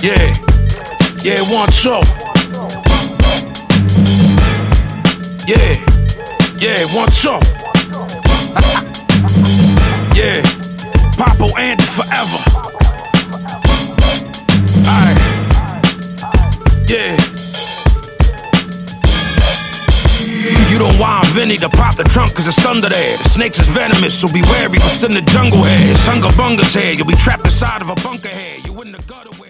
Yeah, yeah, 1, 2. Yeah, yeah, 1, 2. Yeah, Papo Andy forever. Alright, yeah. You don't want Vinny to pop the trunk cause it's thunder there. The snakes is venomous, so be wary, but send the jungle heads. Hunga bunga's here, you'll be trapped inside of a bunker here. You in the gutter with